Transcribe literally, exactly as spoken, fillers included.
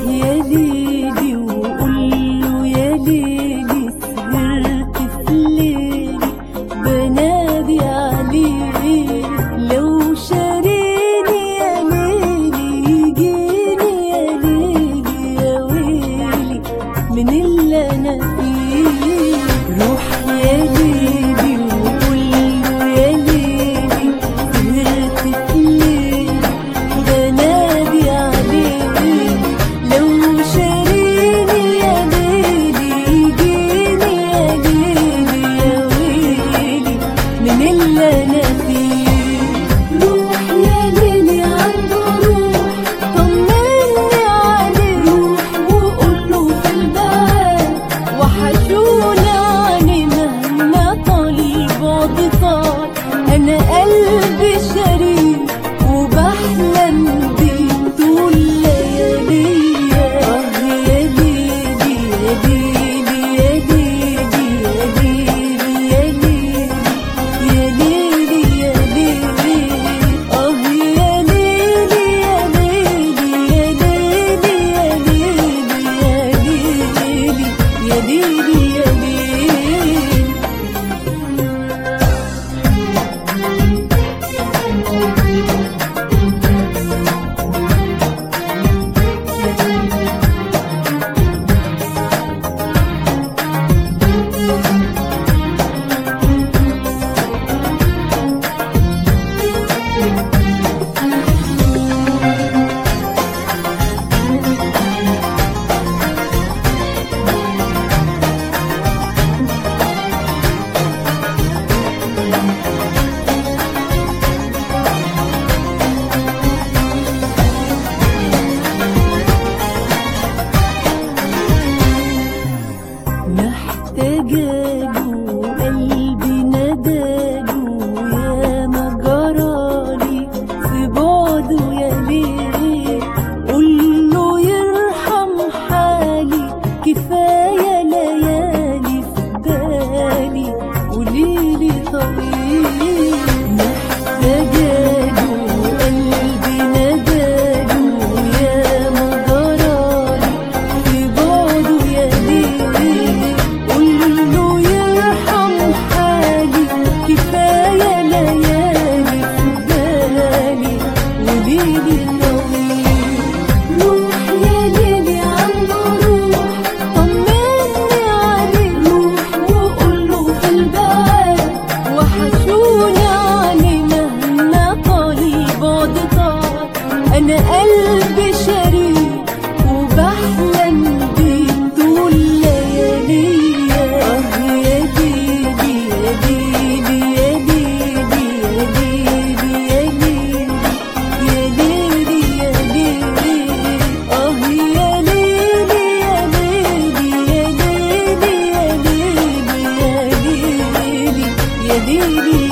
يا ليلي وقوله يا ليلي، سهرت في ليلي بنادي عليه، لو شاريني يا ليلي يجيني يا ليلي يا ويلي من اللي انا فيه. روح يا ليلي وقوله يا ليلي، سهرت في ليلي بنادي عليه، لو شاريني يا ليلي يجيني يا ليلي يا ويلي من اللي انا فيه. روح يا ليلي عنده روح، طمني عليه، روح وقوله في البعاد وحشوني عني مهما طال البعد طال، انا قلبي شريك وبحلم بيه طول لياليا. اه يا ليلي يا ليلي يا ليلي يا ليلي يا ليلي يا ليلي، اه يا ليلي يا ليلي يا ليلي يا ليلي يا ليلي يا ليلي يا ليلي. محتاجاله قلبي نداله، يا ما جرالي في بعده يا ليل، قوله يرحم حالي كفاية ليالي في بالي وليلي طويل. محتاجاله قلبي نداله، يا ما جرالي في بعده يا ليل، قوله يرحم حالي كفاية ليالي في بالي وليلي طويل. روح يا ليلي عنده روح، طمني عليه، روح وقوله في البعاد وحشوني عني مهما طال البعد طال، انا قلبي شريك وبحلم بيه طول لياليا. اه يا ليلي يا ليلي يا ليلي يا ليلي يا ليلي يا ليلي، اه يا ليلي يا ليلي يا ليلي يا ليلي يا ليلي يا ليلي